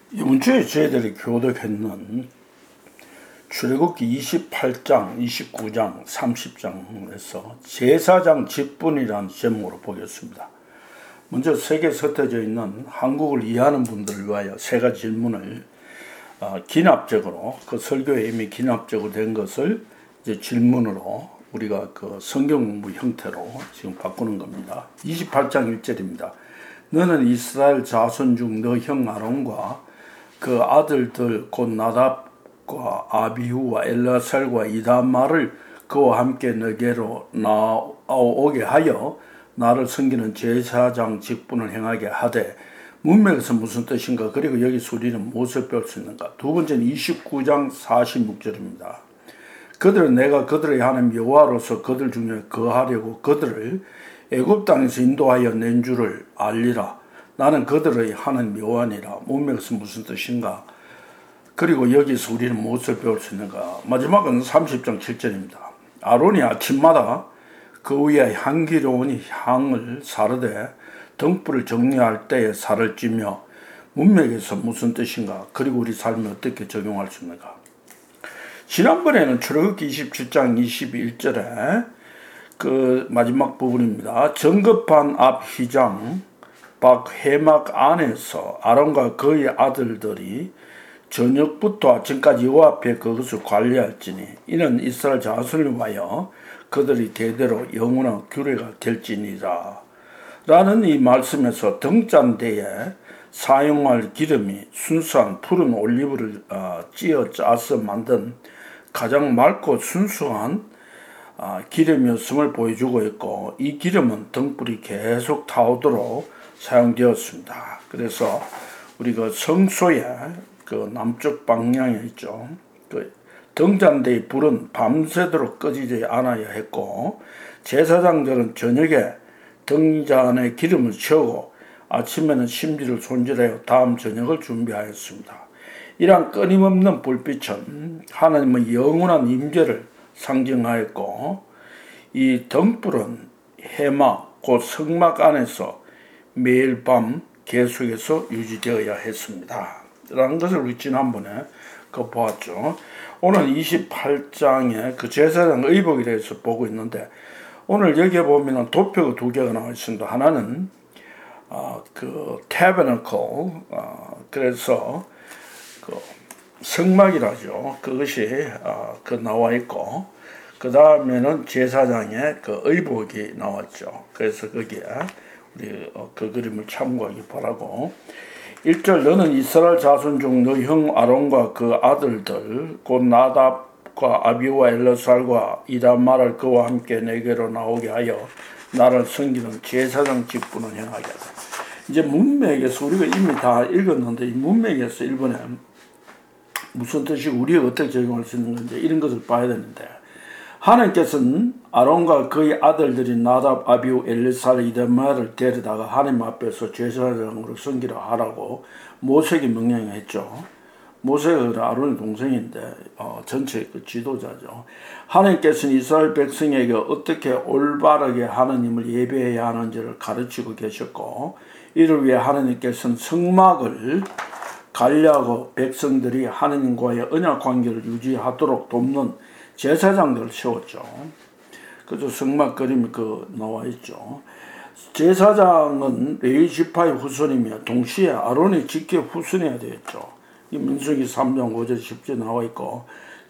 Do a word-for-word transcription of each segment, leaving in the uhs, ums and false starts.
이번 주에 저희들이 교독했는 출애굽기 이십팔 장, 이십구 장, 삼십 장에서 제사장 직분이라는 제목으로 보겠습니다. 먼저 세계에 흩어져 있는 한국을 이해하는 분들을 위하여 세 가지 질문을 어, 기납적으로, 그 설교에 이미 기납적으로 된 것을 이제 질문으로 우리가 그 성경 공부 형태로 지금 바꾸는 겁니다. 이십팔 장 일 절입니다. 너는 이스라엘 자손 중 너 형 아론과 그 아들들 곧 나답과 아비후와 엘라살과 이다말을 그와 함께 너게로 나오게 하여 나를 섬기는 제사장 직분을 행하게 하되, 문맥에서 무슨 뜻인가? 그리고 여기서 우리는 무엇을 배울 수 있는가? 두 번째는 이십구 장 사십육 절입니다. 그들은 내가 그들의 하나님 여호와로서 그들 중에 거하려고 그들을 애굽 땅에서 인도하여 낸 줄을 알리라. 나는 그들의 하나님 여호와니라. 문맥에서 무슨 뜻인가? 그리고 여기서 우리는 무엇을 배울 수 있는가? 마지막은 삼십 장 칠 절입니다. 아론이 아침마다 그 위에 향기로운 향을 사르되 등불을 정리할 때에 살을 찌며, 문맥에서 무슨 뜻인가? 그리고 우리 삶에 어떻게 적용할 수 있는가? 지난번에는 출애굽기 이십칠 장 이십일 절에 그 마지막 부분입니다. 정급한 앞 휘장 밖 회막 안에서 아론과 그의 아들들이 저녁부터 아침까지 여호와 앞에 그것을 관리할지니 이는 이스라엘 자손을 위하여 그들이 대대로 영원한 규례가 될지니라. 라는 이 말씀에서 등잔대에 사용할 기름이 순수한 푸른 올리브를 어, 찌어 짜서 만든 가장 맑고 순수한 어, 기름이었음을 보여주고 있고, 이 기름은 등불이 계속 타오도록 사용되었습니다. 그래서 우리가 성소의 그 남쪽 방향에 있죠. 그 등잔대의 불은 밤새도록 꺼지지 않아야 했고, 제사장들은 저녁에 등잔에 기름을 채우고 아침에는 심지를 손질하여 다음 저녁을 준비하였습니다. 이러한 끊임없는 불빛은 하나님의 영원한 임재를 상징하였고, 이 등불은 해막 곧 성막 안에서 매일 밤 계속해서 유지되어야 했습니다. 라는 것을 우리 지난번에 그 보았죠. 오늘 이십팔 장에 그 제사장 의복에 대해서 보고 있는데, 오늘 여기에 보면 도표가 두 개가 나와 있습니다. 하나는 어, 그 tabernacle, 어, 그래서 그 성막이라죠. 그것이 어, 그 나와 있고, 그 다음에는 제사장의 그 의복이 나왔죠. 그래서 거기에 우리 어, 그 그림을 참고하기 바라고. 일 절 너는 이스라엘 자손 중 너 형 아론과 그 아들들 곧 나답과 아비와 엘라살과 이다말을 그와 함께 내게로 나오게 하여 나를 섬기는 제사장 직분을 행하게 하라. 이제 문맥에서 우리가 이미 다 읽었는데, 이 문맥에서 일본에 무슨 뜻이고 우리가 어떻게 적용할 수 있는 건지 이런 것을 봐야 되는데, 하나님께서는 아론과 그의 아들들이 나답, 아비우, 엘리살, 이다말을 데려다가 하나님 앞에서 제사장으로 섬기라 하라고 모세에게 명령했죠. 모세가 아론의 동생인데 어, 전체 그 지도자죠. 하나님께서는 이스라엘 백성에게 어떻게 올바르게 하나님을 예배해야 하는지를 가르치고 계셨고, 이를 위해 하나님께서는 성막을 관리하고 백성들이 하나님과의 언약 관계를 유지하도록 돕는 제사장들을 세웠죠. 그래서 성막 그림이 그 나와 있죠. 제사장은 레위 지파의 후손이며 동시에 아론의 직계 후손이어야 되겠죠. 이 민수기 삼 장 오 절 십 절 나와 있고,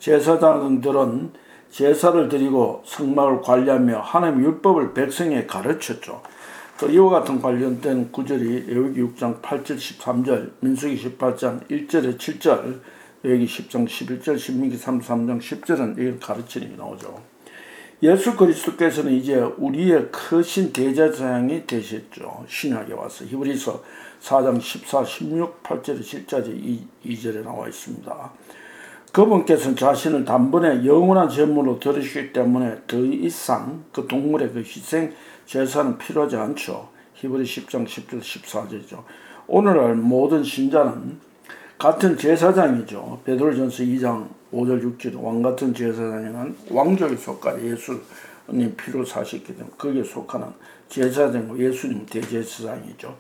제사장들은 제사를 드리고 성막을 관리하며 하나님의 율법을 백성에게 가르쳤죠. 또 이와 같은 관련된 구절이 레위기 육 장 팔 절 십삼 절, 민수기 십팔 장 일 절에 칠 절, 레위기 십 장 십일 절, 신명기 삼십삼 장 십 절은 이런 가르침이 나오죠. 예수 그리스도께서는 이제 우리의 크신 대제사장이 되셨죠. 신약에 와서. 히브리서 사 장 십사, 십육, 팔 절에 칠 절에 이 절에 나와 있습니다. 그분께서는 자신을 단번에 영원한 제물로 들으시기 때문에 더 이상 그 동물의 그 희생 제사는 필요하지 않죠. 히브리 십 장 십 절 십사 절이죠. 오늘날 모든 신자는 같은 제사장이죠. 베드로전서 이 장 오 절 육 절 왕같은 제사장에는 왕족에 속하는 예수님 피로 사셨기 때문에 거기에 속하는 제사장과 예수님 대제사장이죠.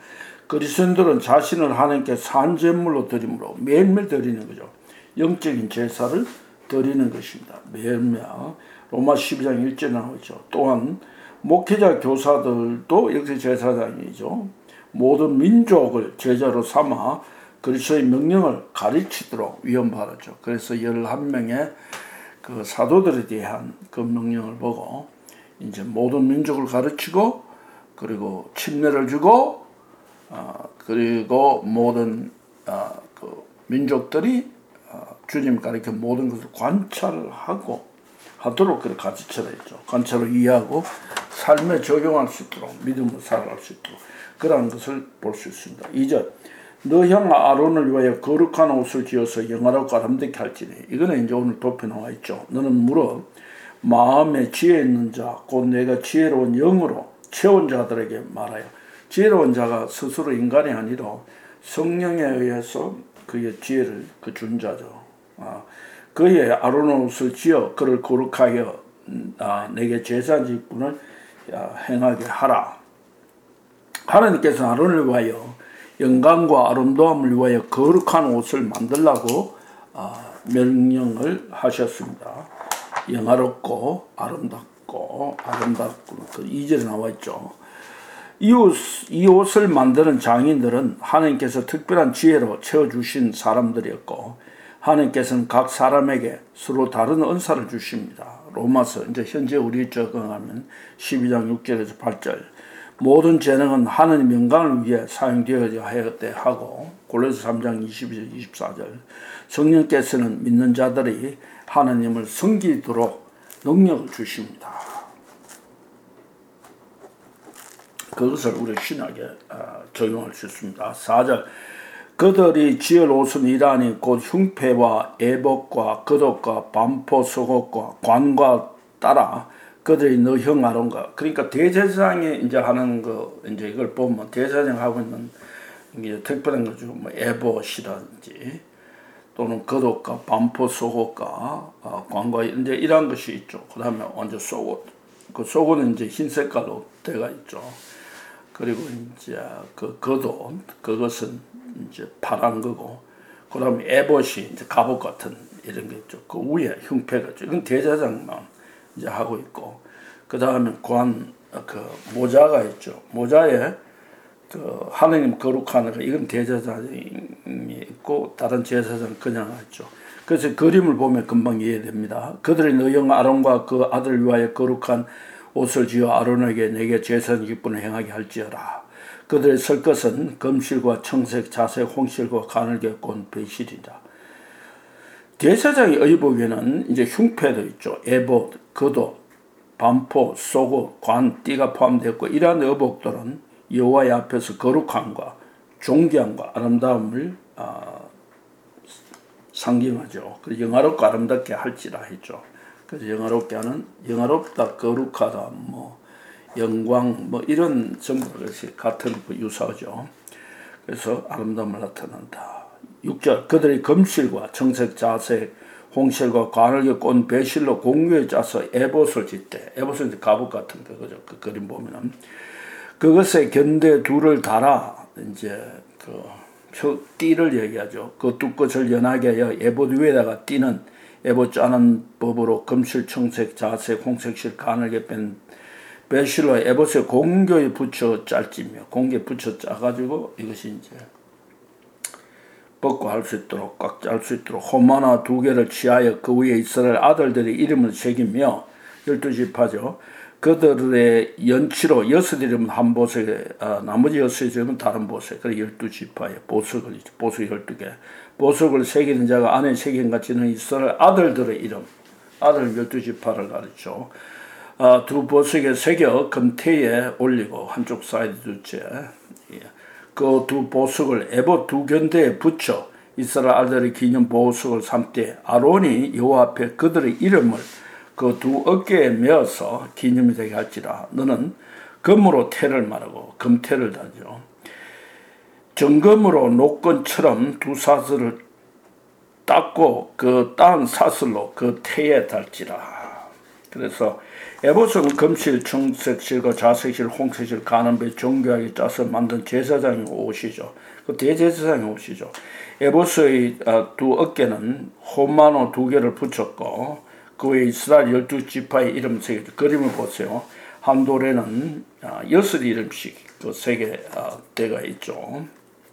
그리스도인들은 자신을 하나님께 산 제물로 드림으로 매일매일 드리는 거죠. 영적인 제사를 드리는 것입니다. 매일매일. 로마 십이 장 일 절에 나오죠. 또한 목회자 교사들도 역시 제사장이죠. 모든 민족을 제자로 삼아 그리스도의 명령을 가르치도록 위임받았죠. 그래서 열한 명의 그 사도들에 대한 그 명령을 보고 이제 모든 민족을 가르치고 그리고 침례를 주고 어, 그리고 모든 어, 그 민족들이 어, 주님 가르쳐 모든 것을 관찰을 하고 하도록 그렇게 가르쳐라 했죠. 관찰을 이해하고 삶에 적용할 수 있도록 믿음으로 살아갈 수 있도록 그러한 것을 볼 수 있습니다. 이 절 너 형 아론을 위하여 거룩한 옷을 지어서 영화롭고 아름답게 할지니 이거는 이제 오늘 도표 나와 있죠. 너는 물어 마음에 지혜 있는 자 곧 내가 지혜로운 영으로 채운 자들에게 말하여 지혜로운 자가 스스로 인간이 아니라 성령에 의해서 그의 지혜를 그 준 자죠. 아, 그의 아론 옷을 지어 그를 거룩하여 아, 내게 제사 직분을 행하게 하라. 하나님께서 아론을 위하여 영광과 아름다움을 위하여 거룩한 옷을 만들라고 아, 명령을 하셨습니다. 영화롭고 아름답고 아름답고 그 이 절에 나와 있죠. 이, 옷, 이 옷을 만드는 장인들은 하나님께서 특별한 지혜로 채워주신 사람들이었고 하나님께서는 각 사람에게 서로 다른 은사를 주십니다. 로마서 이제 현재 우리 적응하면 십이 장 육 절에서 팔 절 모든 재능은 하나님 영광을 위해 사용되어야 하였대 하고 골로새 삼 장 이십이 절 이십사 절 성령께서는 믿는 자들이 하나님을 섬기도록 능력을 주십니다. 그것을 우리 신학에 적용할 수 있습니다. 사 절 그들이 지을 옷은 이라니 곧 흉패와 애복과 겉옷과 반포 속옷과 관과 따라 그들이 너 형 아론과 그러니까 대제사장이 이제 하는 거 이제 이걸 보면 대제사장 하고 있는 이게 특별한 거죠. 뭐 애봇이라든지 또는 겉옷과 반포 속옷과 어, 관과 이제 이런 것이 있죠. 그다음에 언제 속옷 그 속옷은 이제 흰 색깔로 되어 있죠. 그리고 이제 그 겉옷 그것은 이제 파란 거고 그다음에 애봇이 이제 갑옷 같은 이런 게 있죠. 그 위에 흉패가 있죠. 이건 대제사장만 이제 하고 있고 그 다음에 관 그 모자가 있죠. 모자에 그 하느님 거룩한 거 이건 대제사장이 있고 다른 제사장 그냥 있죠. 그래서 그림을 보면 금방 이해됩니다. 그들의 너형 아론과 그 아들 위하여 거룩한 옷을 지어 아론에게 내게 제사장 직분을 행하게 할지어라. 그들의 설 것은 금실과 청색, 자색, 홍실과 가늘게 꼰 배실이다. 대제사장의 의복에는 이제 흉패도 있죠. 에봇, 겉옷, 반포, 속옷, 관, 띠가 포함되었고 이러한 의복들은 여호와의 앞에서 거룩함과 존귀함과 아름다움을 어, 상징하죠. 그래서 영화롭고 아름답게 할지라 했죠. 그래서 영화롭게 하는 영화롭다, 거룩하다, 뭐 영광, 뭐 이런 전부 것이 같은 그 유사죠. 그래서 아름다움을 나타난다. 육 절 그들이 금실과 청색, 자색, 홍실과 관을게 꼰 배실로 공유에 짜서 에봇을 짓대. 에봇은 이제 갑옷 같은 거죠. 그 그림 보면은 그것에 견대 둘을 달아 이제 그 띠를 얘기하죠. 그 두 끝을 연하게 하여 에봇 위에다가 띠는 에봇 짜는 법으로 금실, 청색, 자색, 홍색실 가늘게 뺀 배실로 에봇에 공교에 붙여 짤지며 공교에 붙여 짜가지고 이것이 이제 벗고 할 수 있도록 꽉 짤 수 있도록 호마나 두 개를 취하여 그 위에 이스라엘 아들들의 이름을 새기며 열두 지파죠. 그들의 연치로 여섯 이름은 한 보석에 아, 나머지 여섯 이름은 다른 보석. 그래 열두 지파에 보석을 보석 열두 개 보석을 새기는 자가 안에 새긴 같이는 이스라엘 아들들의 이름 아들 열두 지파를 가르쳐 아, 두 보석에 새겨 금태에 올리고 한쪽 사이드 두째 예. 그 두 보석을 에봇 두 견대에 붙여 이스라엘 아들의 기념 보석을 삼되 아론이 여호와 앞에 그들의 이름을 그 두 어깨에 메어서 기념이 되게 할지라. 너는 금으로 태를 말하고 금태를 다죠. 정금으로 노건처럼 두 사슬을 닦고 그 딴 사슬로 그 태에 달지라. 그래서 에봇은 금실, 청색실과 자색실, 홍색실, 가는배 정교하게 짜서 만든 제사장의 옷이죠. 그 대제사장의 옷이죠. 에봇의 두 어깨는 호마노 두 개를 붙였고 그 외에 이스라엘 열두 지파의 이름 세 개. 그림을 보세요. 한 돌에는 여섯 이름씩 그 세 개가 있죠.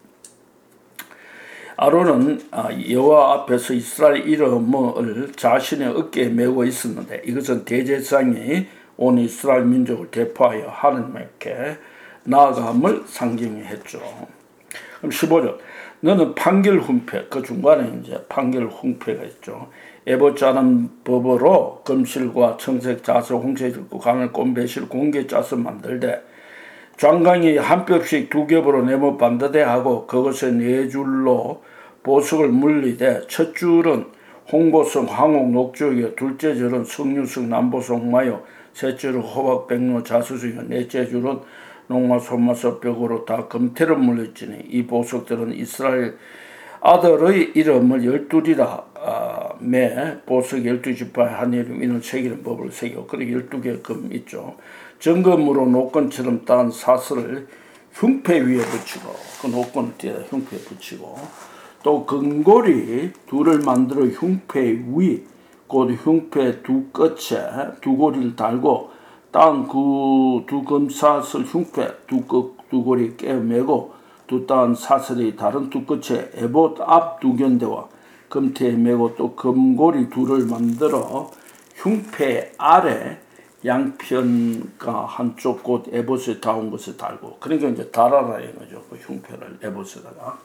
아론은 여호와 앞에서 이스라엘 이름을 자신의 어깨에 메고 있었는데 이것은 대제사장이 온 이스라엘 민족을 대표하여 하나님께 나아감을 상징했죠. 그럼 십오 절. 너는 판결 훈패, 그 중간에 이제 판결 훈패가 있죠. 에봇 짜는 법으로 금실과 청색, 자색, 홍색, 가늘, 꼼배실, 공개 짜서 만들되 장강이 한 뼘씩 두 겹으로 네모 반듯해 하고 그것에 네 줄로 보석을 물리되 첫 줄은 홍보석, 황옥, 녹주이요 둘째 줄은 석류석, 남보석, 마요 셋째 줄은 호박, 백로, 자수석이요 넷째 줄은 농마, 소마석, 벽으로 다 금태로 물렸지니 이 보석들은 이스라엘 아들의 이름을 열둘이라 아, 매 보석 열두 지파의 한 이름 이는 새기는 법을 새겨 그리고 열두 개 금 있죠. 정금으로 노건처럼 딴 사슬을 흉패 위에 붙이고 그 노건을 뒤에다 흉패에 붙이고 또 금고리 둘을 만들어 흉패 위 곧 흉패 두 끝에 두 고리를 달고 딴 그 두 금사슬 흉패 두, 두 고리 깨매고 두 딴 사슬이 다른 두 끝에 에봇 앞 두 견대와 금태에 매고 또 금고리 둘을 만들어 흉패 아래 양편과 한쪽 곧 에봇에 닿은 것을 달고 그러니까 이제 달아라 이거죠. 그 흉패를 에봇에다가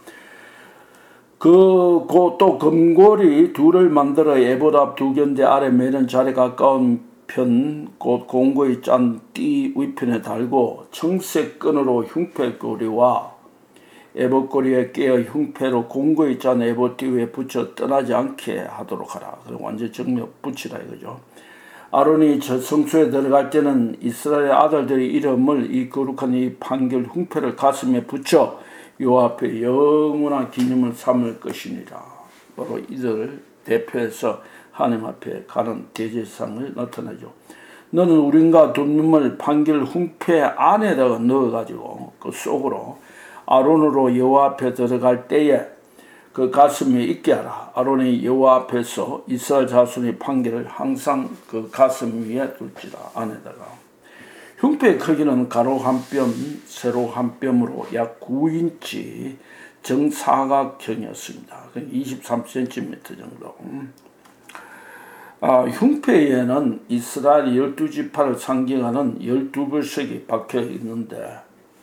그 또 금고리 둘을 만들어 에봇 앞 두 견대 아래 매는 자리에 가까운 편 곧 공고에 짠 띠 위편에 달고 청색 끈으로 흉패고리와 에봇고리에 깨어 흉패로 공고에 짠 에봇띠 위에 붙여 떠나지 않게 하도록 하라. 그럼 완전 정력 붙이라 이거죠. 아론이 저 성소에 들어갈 때는 이스라엘 아들들의 이름을 이 거룩한 이 판결 흉패를 가슴에 붙여 여호와 앞에 영원한 기념을 삼을 것이니라. 바로 이들을 대표해서 하나님 앞에 가는 대제사장을 나타내죠. 너는 우린과 둠을 판결 흉패 안에다가 넣어가지고 그 속으로 아론으로 여호와 앞에 들어갈 때에 그 가슴에 있게 하라. 아론이 여호와 앞에서 이스라엘 자손의 판결을 항상 그 가슴 위에 둘지라. 안에다가 흉패의 크기는 가로 한 뼘, 세로 한 뼘으로 약 구 인치 정사각형이었습니다. 이십삼 센티미터 정도. 아, 흉패에는 이스라엘 열두 지파를 상징하는 열두 불석이 박혀 있는데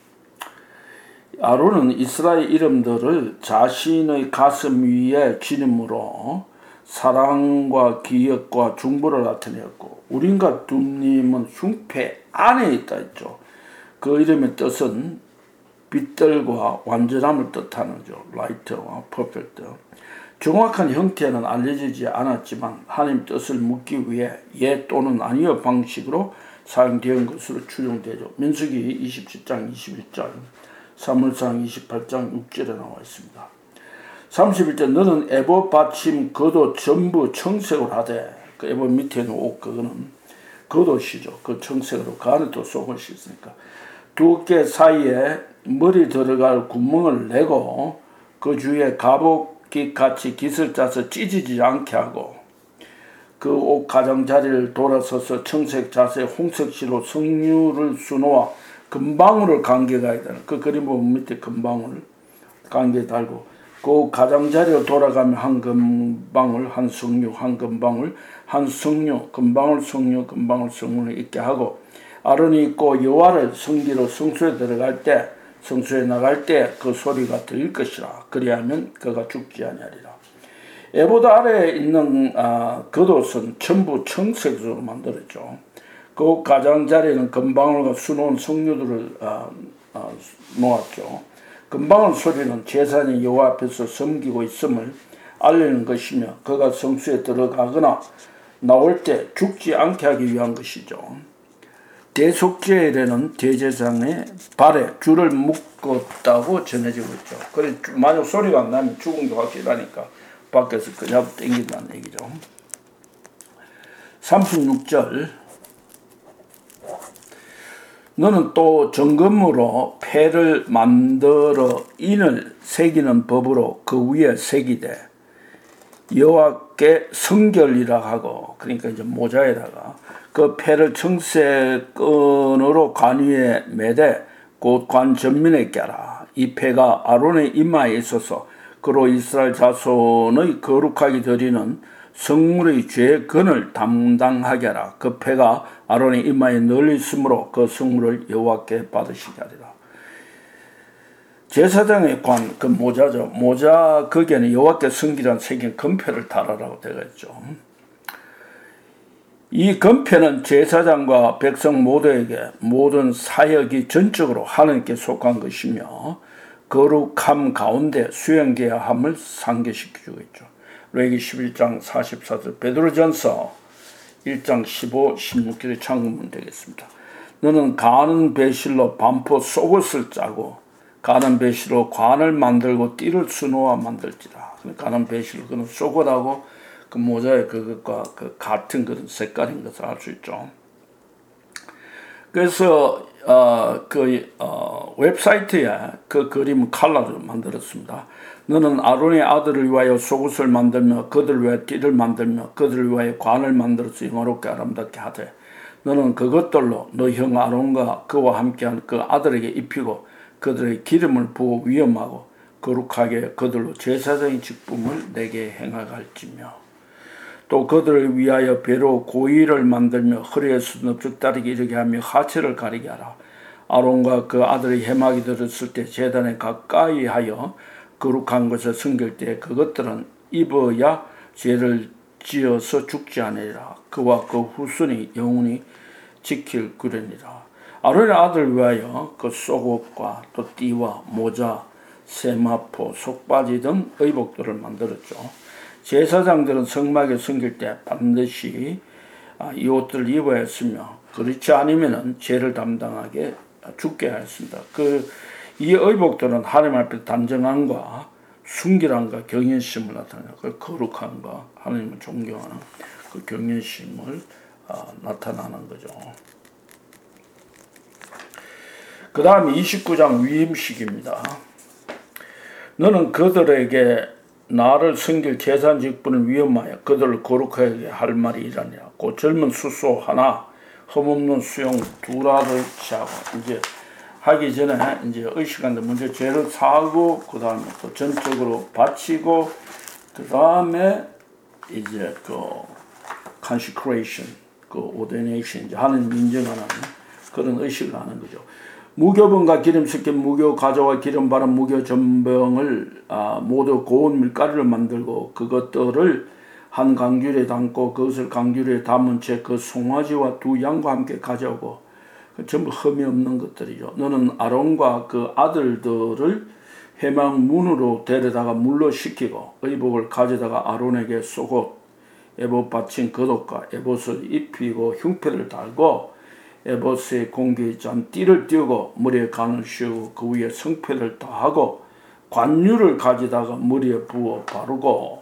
아론은 이스라엘 이름들을 자신의 가슴 위에 지님으로 사랑과 기억과 중보를 나타내었고 우린과 둠님은 흉패 안에 있다 했죠. 그 이름의 뜻은 빛들과 완전함을 뜻하는죠. 라이트와 퍼펙트. 정확한 형태는 알려지지 않았지만 하나님 뜻을 묻기 위해 예 또는 아니요 방식으로 사용된 것으로 추정되죠. 민수기 이십칠 장 이십일 절, 사무엘상 이십팔 장 육 절에 나와 있습니다. 삼십일 절 너는 에봇 받침 겉옷 전부 청색으로 하되 그 에봇 밑에 있는 옷 그거는 겉옷이죠. 그 청색으로 그 안에 또 속을 씻으니까 두 어깨 사이에 머리 들어갈 구멍을 내고 그 주위에 갑옷 같이 깃을 짜서 찢어지지 않게 하고 그 옷 가장자리를 돌아서서 청색, 자색, 홍색실로 석류를 수놓아 금방울을 관계가야 되는 그 그림 보면 밑에 금방울 관계 달고 그 가장자리로 돌아가면 한 금방울, 한 석류, 한 금방울, 한 석류, 금방울, 석류, 금방울, 석류를 있게 하고 아론이 있고 여호와를 섬기러 성소에 들어갈 때 성소에 나갈 때 그 소리가 들릴 것이라. 그리하면 그가 죽지 아니하리라. 에봇 아래에 있는 아, 겉옷은 전부 청색으로 만들었죠. 그 가장자리에는 금방울과 수놓은 석류들을 아, 아, 놓았죠. 금방울 소리는 제사장이 여호와 앞에서 섬기고 있음을 알리는 것이며 그가 성소에 들어가거나 나올 때 죽지 않게 하기 위한 것이죠. 대속죄일에는 대제사장의 발에 줄을 묶었다고 전해지고 있죠. 그래 만약 소리가 안 나면 죽은 게 확실하니까 밖에서 그냥 땡긴다는 얘기죠. 삼십육 절 너는 또 정금으로 패를 만들어 인을 새기는 법으로 그 위에 새기되 여호와께 성결이라 하고, 그러니까 이제 모자에다가 그 패를 청색끈으로 관 위에 매되 곧 관 전면에 껴라. 이 패가 아론의 이마에 있어서 그로 이스라엘 자손의 거룩하게 드리는 성물의 죄의 근을 담당하게 하라. 그 패가 아론의 이마에 널리 있으므로 그 성물을 여호와께 받으시게 하리라. 제사장의 관, 그 모자죠. 모자 거기에는 여호와께 성기란 새긴 금패를 달아라고 되어 있죠. 이 금패는 제사장과 백성 모두에게 모든 사역이 전적으로 하나님께 속한 것이며 거룩함 가운데 수행되어야 함을 상기시켜주고 있죠. 레위기 십일 장 사십사 절, 베드로전서 일 장 십오, 십육 절에 참고하면 되겠습니다. 너는 가는 배실로 반포 속옷을 짜고 가는 배실로 관을 만들고 띠를 수놓아 만들지라. 가는 배실, 그는 속옷하고 그 모자의 그것과 그 같은 그런 색깔인 것을 알 수 있죠. 그래서 어, 그 어, 웹사이트에 그 그림 칼라를 만들었습니다. 너는 아론의 아들을 위하여 속옷을 만들며 그들을 위하여 띠를 만들며 그들을 위하여 관을 만들어서 영화롭게 아름답게 하되 너는 그것들로 너 형 아론과 그와 함께한 그 아들에게 입히고 그들의 기름을 부어 위엄하고 거룩하게 그들로 제사장의 직분을 내게 행하갈지며 또 그들을 위하여 배로 고의를 만들며 허리에서 넙죽다리게 이르게 하며 하체를 가리게 하라. 아론과 그 아들의 해막이 들었을 때 제단에 가까이 하여 거룩한 것을 섬길 때 그것들은 입어야 죄를 지어서 죽지 않으리라. 그와 그 후손이 영원히 지킬 구련이라. 아론의 아들을 위하여 그 속옷과 또 띠와 모자, 세마포, 속바지 등 의복들을 만들었죠. 제사장들은 성막에 섬길 때 반드시 이 옷들을 입어야 했으며 그렇지 않으면 죄를 담당하게 죽게 하였습니다. 그 이 의복들은 하나님 앞에 단정함과 순결함과 경외심을 나타내는 그 거룩함과 하나님을 존경하는 그 경외심을 어, 나타나는 거죠. 그 다음 이십구 장 위임식입니다. 너는 그들에게 나를 섬길 제사장 직분을 위임하여 그들을 거룩하게 할 말이 이라니라. 곧 젊은 수소 하나, 흠없는 수용 두라를 취하고, 이제 하기 전에 이제 의식한데 먼저 죄를 사하고 그 다음에 또 전적으로 바치고 그 다음에 이제 그 consecration, 그 ordination, 이제 하나님 인정하는 그런 의식을 하는 거죠. 무교병과 기름 섞인 무교 가져와 기름 바른 무교 전병을 아, 모두 고운 밀가루를 만들고 그것들을 한 강규리에 담고 그것을 강규리에 담은 채 그 송아지와 두 양과 함께 가져오고 전부 흠이 없는 것들이죠. 너는 아론과 그 아들들을 회막 문으로 데려다가 물로 씻기고 의복을 가져다가 아론에게 속옷, 에봇 받친 겉옷과 에봇을 입히고 흉패를 달고 에봇에 공기에 짠 띠를 띄우고 머리에 관을 씌우고 그 위에 성패를 다하고 관유를 가져다가 머리에 부어 바르고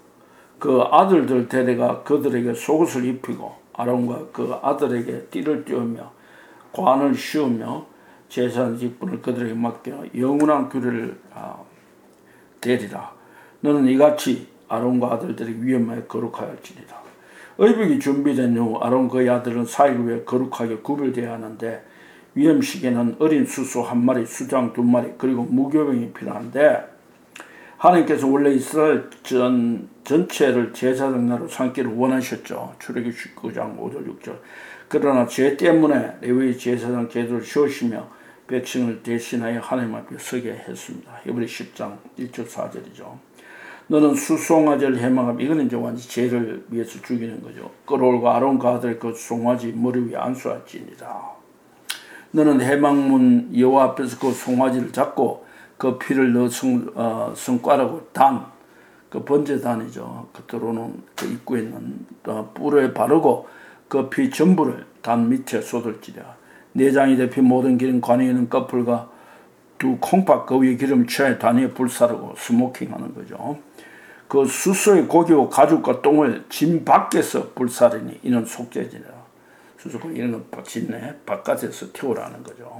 그 아들들 데려가 그들에게 속옷을 입히고 아론과 그 아들에게 띠를 띄우며 관을 씌우며 제사장 직분을 그들에게 맡겨 영원한 규례를 아, 되리라. 너는 이같이 아론과 아들들이 위엄하여 거룩하였지니라. 의복이 준비된 후 아론 그의 아들은 사 일 후에 거룩하게 구별되어야 하는데 위엄식에는 어린 수소 한 마리, 수장 두 마리 그리고 무교병이 필요한데 하나님께서 원래 이스라엘 전, 전체를 제사장 나라로 삼기를 원하셨죠. 출애굽기 십구 장 오 절 육 절. 그러나 죄 때문에 레위 제사장 제도를 쉬우시며 백성을 대신하여 하나님 앞에 서게 했습니다. 히브리 십 장 일 절 사 절이죠. 너는 수송아지를 해망하면 이거는 이제 완전히 죄를 위해서 죽이는 거죠. 끌어올고 아론과 아들 그 송아지 머리 위에 안수할지니라. 너는 해망문 여호와 앞에서 그 송아지를 잡고 그 피를 너 성, 어, 성과라고 단, 그 번제단이죠. 겉으로는 그 입구에 있는 어, 뿔에 바르고 그 피 전부를 단 밑에 쏟을지라. 내장이 대피 모든 기름 관에 있는 꺼풀과 두 콩팥 그 위에 기름 취하여 단위에 불사르고 스모킹하는 거죠. 그 수소의 고기와 가죽과 똥을 짐 밖에서 불사르니 이는 속죄지라. 수수고 이런 거 짓네. 바깥에서 태우라는 거죠.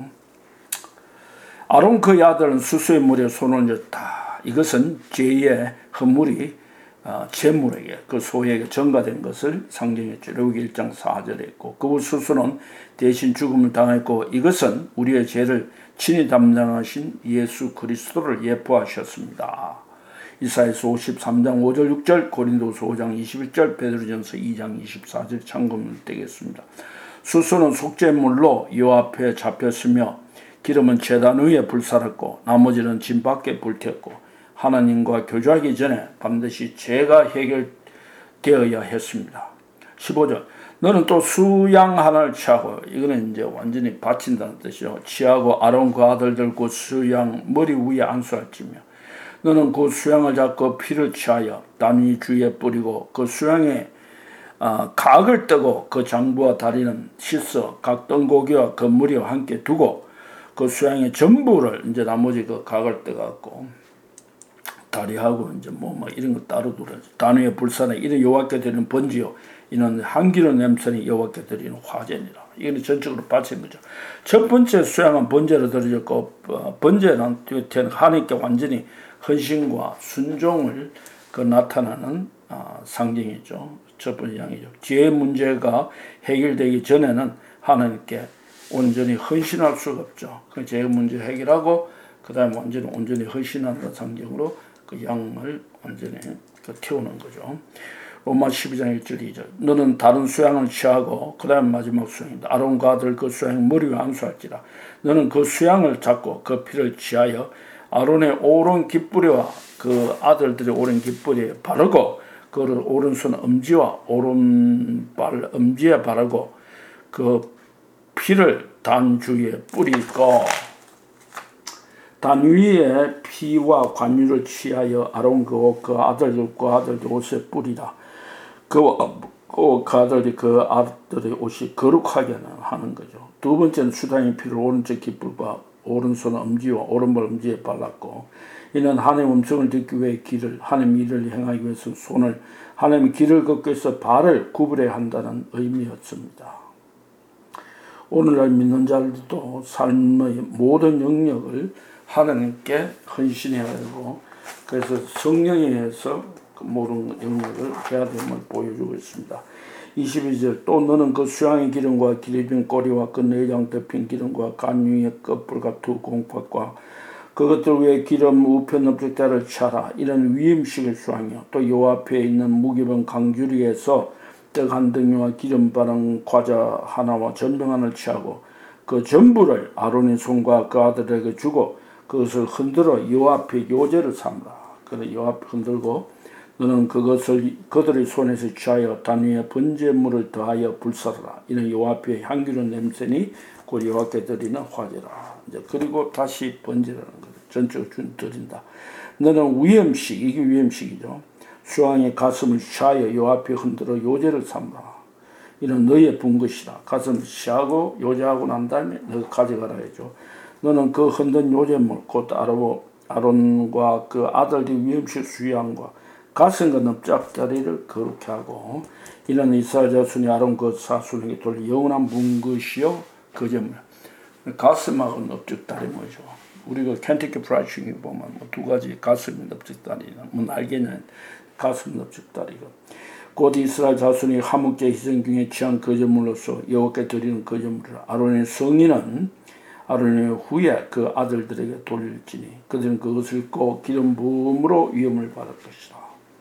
아론 그의 아들은 수수의 물에 손을 얹었다. 이것은 죄의 허물이 어, 제물에게 그 소에게 전가된 것을 상징했죠. 레위기 일 장 사 절에 있고 그 후 수수는 대신 죽음을 당했고 이것은 우리의 죄를 친히 담당하신 예수 그리스도를 예표하셨습니다. 이사야서 오십삼 장 오 절 육 절, 고린도서 오 장 이십일 절, 베드로전서 이 장 이십사 절 참고면 되겠습니다. 수수는 속죄물로 여호와 앞에 잡혔으며 기름은 제단 위에 불살았고 나머지는 진 밖에 불태웠고 하나님과 교제하기 전에 반드시 죄가 해결되어야 했습니다. 십오 절 너는 또 수양 하나를 취하고 이거는 이제 완전히 바친다는 뜻이죠. 취하고 아론 그 아들들 그 수양 머리 위에 안수할지며 너는 그 수양을 잡고 피를 취하여 단위 주위에 뿌리고 그 수양에 어, 각을 뜨고 그 장부와 다리는 씻어 각 덩고기와 그 머리와 함께 두고 그 수양의 전부를 이제 나머지 그 각을 떠갖고 다리하고 이제 뭐, 뭐 이런 거 따로 두라지. 단위의 불산에 이런 여호와께 드리는 번지요. 이는 향기로운 냄새니 여호와께 드리는 화제니라. 이건 전적으로 바친 거죠. 첫 번째 수양은 번제로 드려졌고 어, 번제는 하나님께 완전히 헌신과 순종을 그 나타나는 어, 상징이죠. 첫 번째 양이죠. 죄의 문제가 해결되기 전에는 하나님께 온전히 헌신할 수가 없죠. 그 죄의 문제 해결하고 그 다음에 완전히 온전히 헌신하는 상징으로 그 양을 완전히 그 태우는 거죠. 로마 십이 장 일 절 이 절 너는 다른 수양을 취하고 그 다음 마지막 수양이다. 아론과 아들 그 수양 머리 위에 안수할지라. 너는 그 수양을 잡고 그 피를 취하여 아론의 오른 깃뿌리와 그 아들들의 오른 깃뿌리에 바르고 그를 오른손 엄지와 오른발 엄지에 바르고 그 피를 단 주위에 뿌리고 단 위에 피와 관유를 취하여 아론 그 옷 그 아들들 그 아들들 옷에 뿌리라. 그, 그, 그 아들이 그 아들의 옷이 거룩하게 하는 거죠. 두 번째는 수단의 피를 오른쪽 깃불과 오른손 엄지와 오른발 엄지에 발랐고 이는 하나님의 음성을 듣기 위해 길을 하나님의 일을 행하기 위해서 손을 하나님의 길을 걷기 위해서 발을 구부려야 한다는 의미였습니다. 오늘날 믿는 자들도 삶의 모든 영역을 하나님께 헌신해야 되고 그래서 성령에 의해서 모든 영역을 해야 됨을 보여주고 있습니다. 이십이 절 또 너는 그 수양의 기름과 길어진 꼬리와 그 내장 덮인 기름과 간 위에 끝불과 두 공팥과 그것들 위에 기름 우편 납작자를 취하라. 이런 위임식을 수행하여 또 여호와 앞에 있는 무기병 강주리에서 떡 한 덩이와 기름 바른 과자 하나와 전병 하나를 취하고 그 전부를 아론의 손과 그 아들에게 주고 그것을 흔들어 여호와 앞에 요제를 삼라. 그래 여호와 앞에 흔들고 너는 그것을 그들의 손에서 취하여 단 위에 번제물을 더하여 불사르라. 이는 여호와 앞에 향기로운 냄새니 곧 여호와께 드리는 화제라. 이제 그리고 다시 번제라는 거죠. 전적으로 준 드린다. 너는 위임식 이게 위임식이죠. 수왕의 가슴을 취하여 여호와 앞에 흔들어 요제를 삼라. 이는 너의 분 것이라. 가슴을 취하고 요제하고 난 다음에 너가 가져가라 해죠. 너는 그 흔든 요제물 곧 아론과 그 아들의 위임식 수양과 가슴과 납작다리를 거룩히 하고 이는 이스라엘 자손이 아론 그 사순에게 돌리 영원한 분 것이요 그 제물. 가슴하고 납작다리 뭐죠? 우리가 켄터키 프라이드 치킨 보면 뭐 두 가지 가슴 납작다리는 뭐 날개는 가슴 납작다리가 곧 이스라엘 자손이 화목제 희생 중에 취한 그 제물로서 여호와께 드리는 그 제물을 아론의 성인은 아론의 후에 그 아들들에게 돌릴지니 그들은 그것을 꼭 기름 부음으로 위엄을 받을 것이다.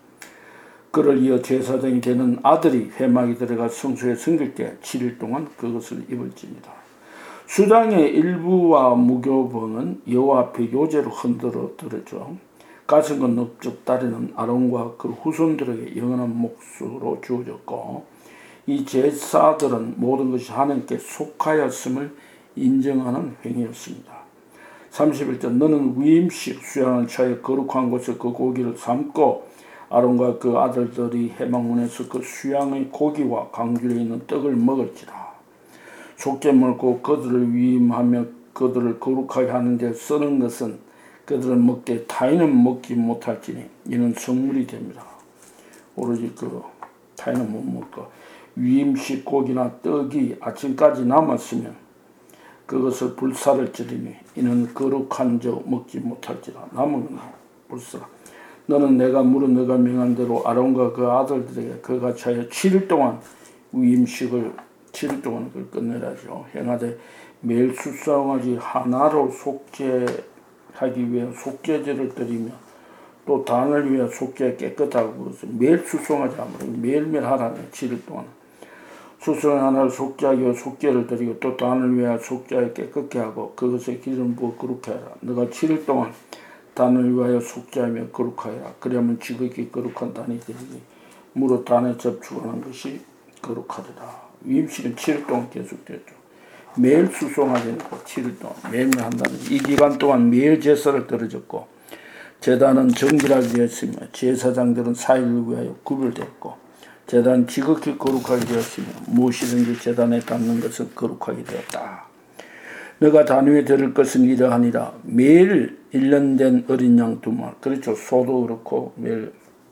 그를 이어 제사장이 되는 아들이 회막에 들어가 성소에 섬길 때 칠 일 동안 그것을 입을지니라. 수장의 일부와 무교본은 여호와 앞에 요제로 흔들어 들었죠. 가슴과 넓적다리는 아론과 그 후손들에게 영원한 몫으로 주어졌고 이 제사들은 모든 것이 하나님께 속하였음을 인정하는 행위였습니다. 삼십일 절 너는 위임식 수양을 취하여 거룩한 곳에 그 고기를 삶고 아론과 그 아들들이 해망문에서 그 수양의 고기와 강줄에 있는 떡을 먹을지라. 속죄물 곧 그들을 위임하며 그들을 거룩하게 하는 데 쓰는 것은 그들은 먹되 타인은 먹지 못할지니 이는 성물이 됩니다. 오로지 그 타인은 못 먹고 위임식 고기나 떡이 아침까지 남았으면 그것을 불사를 찌르니 이는 거룩한 저 먹지 못할지라. 남은 불사. 너는 내가 물어 너가 명한 대로 아론과 그 아들들에게 그같이 하여 칠 일 동안 위임식을 칠 일 동안 그걸 끝내라죠. 행하되 매일 수송아지 하나로 속죄하기 위해 속죄제를 드리며 또 단을 위해 속죄 깨끗하고 매일 수송아지 아무리 매일매일 하라네. 칠 일 동안 수송 하나를 속죄하기 위해 속죄를 드리고 또 단을 위해 속죄하여 깨끗게 하고 그것에 기름 부어 거룩게 하라. 너가 칠 일 동안 단을 위하여 속죄하며 거룩하여라. 그리하면 지극히 거룩한 단이 되리니 무릇 단에 접촉하는 것이 거룩하리라. 위임식은 칠 일 동안 계속되었죠. 매일 수송하니까 칠 일 동안 매일매일 한다는 이 기간 동안 매일 제사를 드려졌고 제단은 정결하게 되었으며 제사장들은 사 일을 위하여 구별되었고 제단 지극히 거룩하게 되었으며 무엇이든지 제단에 닿는 것은 거룩하게 되었다. 너가 단 위에 들을 것은 이러하니라. 매일 일 년 된 어린 양 두 마리. 그렇죠. 소도 그렇고 매일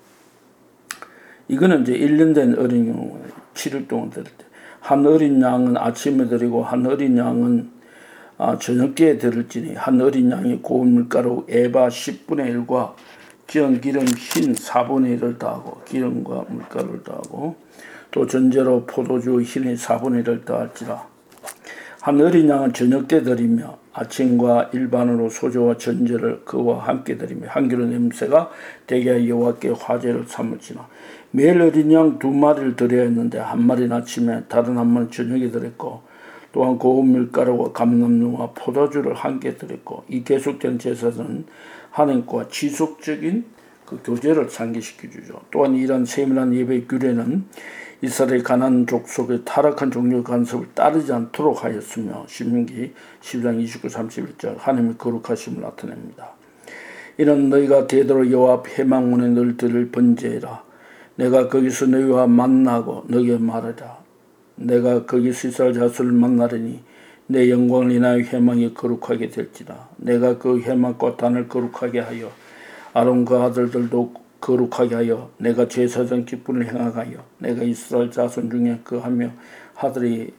이거는 이제 일 년 된 어린 양 칠 일 동안 들을 때 한 어린 양은 아침에 드리고 한 어린 양은 아, 저녁에 들을지니 한 어린 양이 고운 밀가루 에바 십분의 일과 기름 기름 흰 사분의 일을 더하고 기름과 밀가루를 더하고 또 전제로 포도주 흰의 사분의 일을 더할지라. 한 어린 양은 저녁 때 드리며 아침과 일반으로 소주와 전제를 그와 함께 드리며 향기로운 냄새가 되게 여호와께 화제를 삼을지나. 매일 어린 양 두 마리를 드려야 했는데 한 마리는 아침에 다른 한 마리는 저녁에 드렸고 또한 고운 밀가루와 감람류와 포도주를 함께 드렸고 이 계속된 제사는 하나님과 지속적인 그 교제를 상기시켜 주죠. 또한 이런 세밀한 예배의 규례는 이스라엘 가나안 족속의 타락한 종교 간섭을 따르지 않도록 하였으며 신명기 십 장 이십구 삼십일 절 하나님의 거룩하심을 나타냅니다. 이는 너희가 대대로 여호와 앞 회막문에 늘 들을 번제해라. 내가 거기서 너희와 만나고 너희에게 말하라. 내가 거기서 이스라엘 자손을 만나리니 내 영광을 인하여 회막이 거룩하게 될지라. 내가 그 회막과 단을 거룩하게 하여 아론과 아들들도 거룩하게 하여 내가 제사장 기쁨을 행하여 내가 이스라엘 자손 중에 그 하며 하들이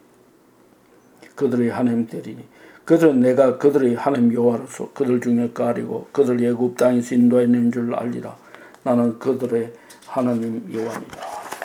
그들의 하나님 되리니 그들은 내가 그들의 하나님 여호와로서 그들 중에 가리고 그들 애굽 땅에서 인도해 낸 줄 알리라. 나는 그들의 하나님 여호와니라.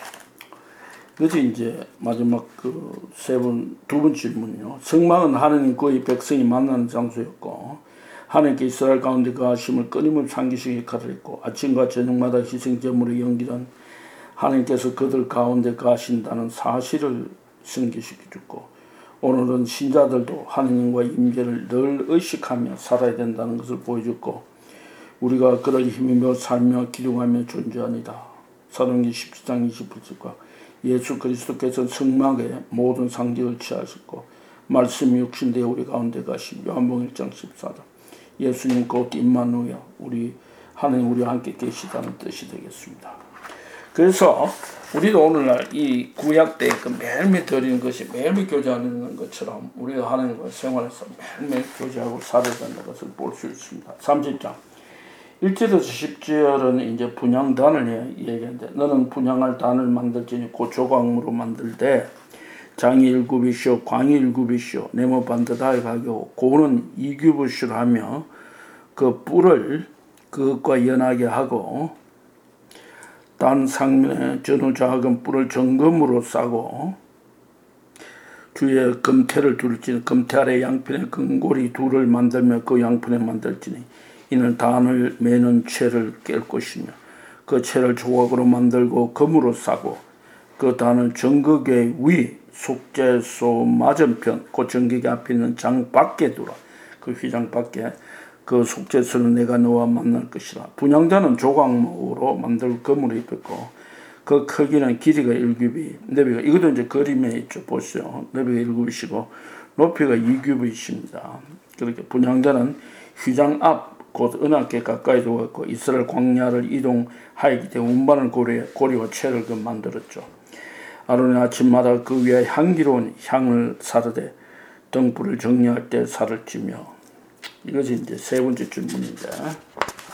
그것이 이제 마지막 그 세 번 두 번 질문이요. 성막은 하나님 그의 백성이 만나는 장소였고 하나님께 이스라엘 가운데 그 하심을 끊임없이 상기시키게 가르쳤고 아침과 저녁마다 희생제물을 연기한 하나님께서 그들 가운데 가신다는 사실을 상기시켜줬고 오늘은 신자들도 하나님과 임재를 늘 의식하며 살아야 된다는 것을 보여줬고 우리가 그를 힘입어 살며 기둥하며 존재하니다. 사도행전 십칠 장 이십팔 절과 예수 그리스도께서 성막에 모든 상징을 취하셨고 말씀이 육신되어 우리 가운데 가신 요한복음 일 장 십사 절 예수님 곧 임마누엘 우리 하나님 우리와 함께 계시다는 뜻이 되겠습니다. 그래서 우리도 오늘날 이 구약 때 그 매일매일 드리는 것이 매일매일 교제하는 것처럼 우리가 하나님과 생활에서 매일매일 교제하고 살아야 된다는 것을 볼 수 있습니다. 삼십 장 일 절에서 십 절은 이제 분향단을 얘기하는데 너는 분향할 단을 만들지니 그 조각으로 만들되 장이 일굽이시오 광이 일굽이시오 네모 반듯하게 하고 고는 이규브시로 하며 그 뿔을 그것과 연하게 하고 단 상면에 전후 작은 뿔을 정금으로 싸고 주위에 금태를 둘지니 금태 아래 양편에 금고리 둘을 만들며 그 양편에 만들지니 이는 단을 매는 채를 깰 것이며 그 채를 조각으로 만들고 금으로 싸고 그 단을 정극의 위 속죄소 맞은편 그 정극의 앞에 있는 장 밖에 두라. 그 휘장 밖에 그 속죄소는 내가 너와 만날 것이라. 분향단은 조각으로 만들고 금으로 입혔고 그 크기는 길이가 일 규빗 너비가 이것도 이제 그림에 있죠. 보시죠. 너비가 일 규빗이고 높이가 이 규빗입니다. 그렇게 분향단은 휘장 앞 곧 은하께 가까이 두고 있고 이스라엘 광야를 이동하였기 때문에 운반을 고리, 고리와 채를 그 만들었죠. 아론의 아침마다 그 위에 향기로운 향을 사르되 등불을 정리할 때 살을 찌며 이것이 이제 세 번째 질문인데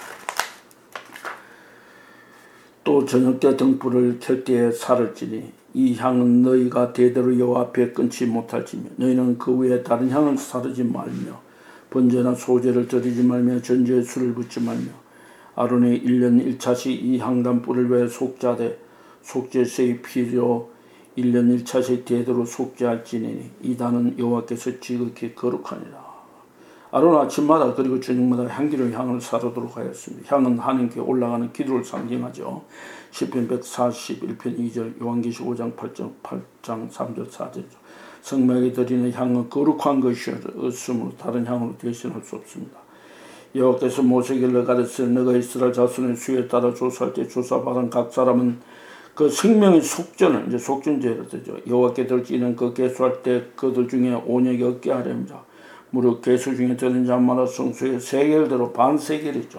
또 저녁 때 등불을 켤 때에 살을 찌니 이 향은 너희가 대대로 여호와 앞에 끊지 못할지며 너희는 그 외에 다른 향을 사르지 말며 번제나 소제를 드리지 말며 전제에 술을 붓지 말며 아론의 일 년 일 차씩 이 향단 뿔을 위해 속죄하되 속죄세의 피로 일 년 일 차씩 대대로 속죄할지니 이 단은 여호와께서 지극히 거룩하니라. 아론 아침마다 그리고 저녁마다 향기로 향을 사르도록 하였습니다. 향은 하나님께 올라가는 기도를 상징하죠. 시편 백사십일 편 이 절, 요한계시록 오 장 팔 절, 팔 장 삼 절 사 절. 성막에 드리는 향은 거룩한 것이었으므로 다른 향으로 대신할 수 없습니다. 여호와께서 모세에게 가르치되 너가 이스라엘 자손의 수에 따라 조사할 때 조사받은 각 사람은 그 생명의 속전을 이제 속전제를 되죠. 여호와께 들지는 그 계수할 때 그들 중에 온역이 없게 하렵니다. 무릇 계수 중에 드는 자마다 성수의 세겔대로 반세겔이죠.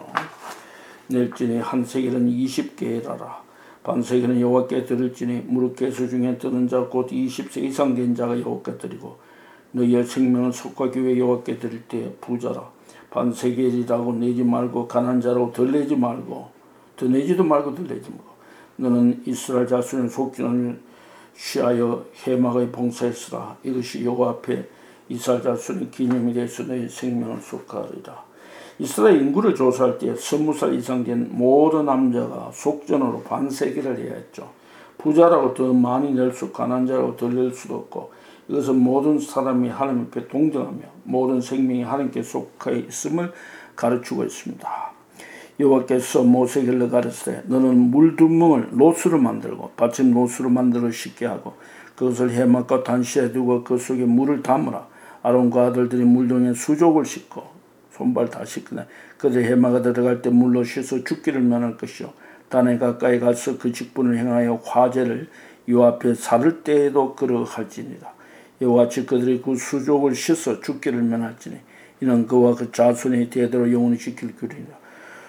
낼지니 한 세겔은 이십 개라라. 반세겔은 여호와께 드릴지니 무릇 계수 중에 드는 자 곧 이십 세 이상 된 자가 여호와께 드리고 너희의 생명을 속하기 위해 여호와께 드릴 때 부자라. 반세겔이라고 내지 말고 가난한 자라고 덜 내지 말고 더 내지도 말고 덜 내지 말고 너는 이스라엘 자손의 속전을 취하여 해막의 봉사했으라. 이것이 여호와 앞에 이스라엘 자손의 기념이 되어서 너희 생명을 속하리라. 이스라엘 인구를 조사할 때 스무 살 이상 된 모든 남자가 속전으로 반세겔을 해야 했죠. 부자라고 더 많이 낼 수, 가난한 자라고 덜 낼 수도 없고 이것은 모든 사람이 하나님 앞에 동등하며 모든 생명이 하나님께 속해 있음을 가르치고 있습니다. 여호와께서 모세에게 가르치되 너는 물두멍을 노수로 만들고 받침 노수로 만들어 씻게 하고 그것을 해막과 단시에 두고 그 속에 물을 담으라. 아론과 아들들이 물동에 수족을 씻고 손발 다 씻거나 그들 해마가 들어갈 때 물로 씻어 죽기를 면할 것이요 단에 가까이 가서 그 직분을 행하여 화제를 여호와 앞에 사를 때에도 그러할지니라. 여호와같이 그들이 그 수족을 씻어 죽기를 면할지니 이는 그와 그 자손이 대대로 영원히 지킬 규례니라.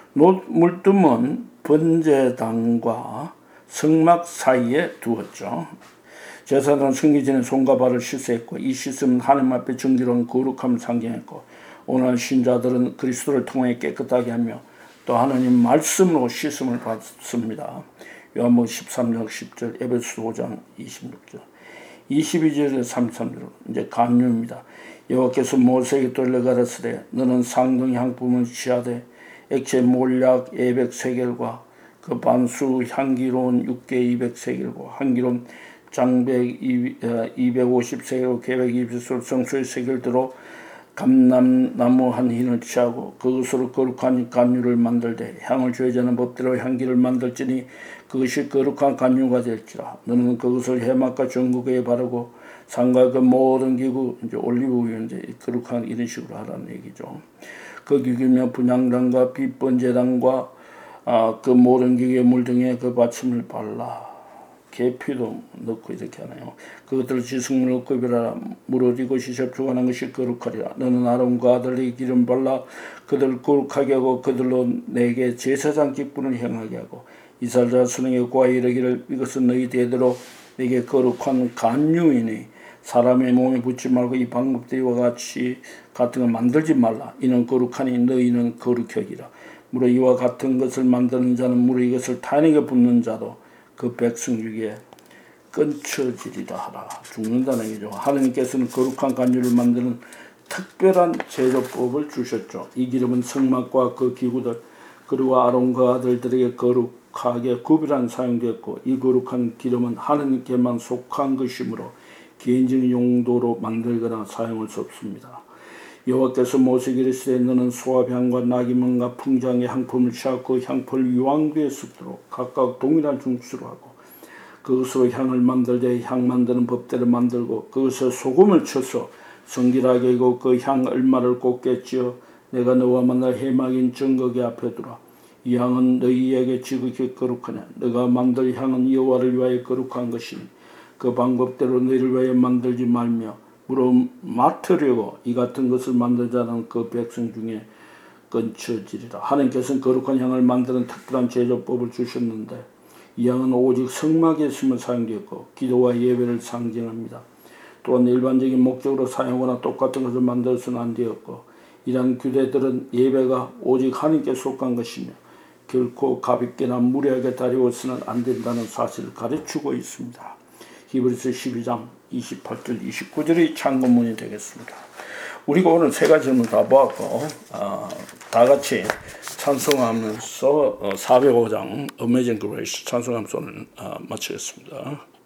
물두멍은 번제단과 성막 사이에 두었죠. 제사장은 승리 전에 손과 발을 씻었고 이 씻음은 하나님 앞에 정결한 거룩함을 상징했고 오늘 신자들은 그리스도를 통해 깨끗하게 하며 또 하나님 말씀으로 씻음을 받습니다. 요한복음 십삼 장 십 절, 에베소서 오 장 이십육 절, 이십이 절에 삼십삼 절 이제 간유입니다. 여호와께서 모세에게 돌려 가르치되 너는 상등 향품을 취하되 액체 몰약 이백 세겔과 그 반수 향기로운 육개 이백 세겔과 향기로운 장백 이백오십 세겔 계백 이십 세겔 성수의 세겔대로 감람나무 한 흰을 취하고 그것으로 거룩한 간유를 만들되 향을 죄자는 법대로 향기를 만들지니 그것이 거룩한 간유가 될지라. 너는 그것을 해막과 전국에 바르고 상과 그 모든 기구 이제 올리브유 이제 거룩한 이런 식으로 하라는 얘기죠. 그 기구며 분향단과 빛번제단과 아, 그 모든 기구의 물 등에 그 받침을 발라. 계피도 넣고 이렇게 하네요. 그것들을 지승물로 구별하라. 무릇 이것이 접촉하는 것이 거룩하리라. 너는 아론과 아들의 기름 발라 그들을 거룩하게 하고 그들로 내게 제사장 직분을 행하게 하고 이스라엘 자손에게 고하여 이르기를 이것은 너희 대대로 내게 거룩한 간유이니 사람의 몸에 붙지 말고 이 방법들과 같이 같은 걸 만들지 말라. 이는 거룩하니 너희는 거룩하기라. 무릇 이와 같은 것을 만드는 자는 무릇 이것을 타인에게 붓는 자도 그 백성 중에 끊쳐지리라 하라. 죽는다는 얘기죠. 하나님께서는 거룩한 간유를 만드는 특별한 제조법을 주셨죠. 이 기름은 성막과 그 기구들 그리고 아론과 아들들에게 거룩하게 구별한 사용되었고 이 거룩한 기름은 하나님께만 속한 것이므로 개인적인 용도로 만들거나 사용할 수 없습니다. 여호와께서 모세에게 이르시되 너는 소합향과 나기문과 풍장의 향품을 취하고 그 향품을 유황구에 섞도록 각각 동일한 중수로 하고 그것으로 향을 만들되 향 만드는 법대로 만들고 그것에 소금을 쳐서 성길하게 하고 그 향 얼마를 곱게 찌어 내가 너와 만날 해막인 정거기 앞에 두라. 이 향은 너희에게 지극히 거룩하냐. 너가 만들 향은 여호와를 위하여 거룩한 것이니 그 방법대로 너희를 위하여 만들지 말며 물론 맡으려고 이 같은 것을 만들자는 그 백성 중에 끊쳐지리라. 하나님께서는 거룩한 향을 만드는 특별한 제조법을 주셨는데 이 향은 오직 성막에 있으면 사용되었고 기도와 예배를 상징합니다. 또한 일반적인 목적으로 사용하거나 똑같은 것을 만들어서는 안 되었고 이러한 규례들은 예배가 오직 하나님께 속한 것이며 결코 가볍게나 무례하게 다루어서는 안 된다는 사실을 가르치고 있습니다. 히브리서 십이 장 이십팔 절 이십구 절이 참고문이 되겠습니다. 우리가 오늘 세 가지 질문 다 보았고 어, 다 같이 찬송하면서 어, 사백오 장 Amazing Grace 찬송하면서 오늘 어, 마치겠습니다.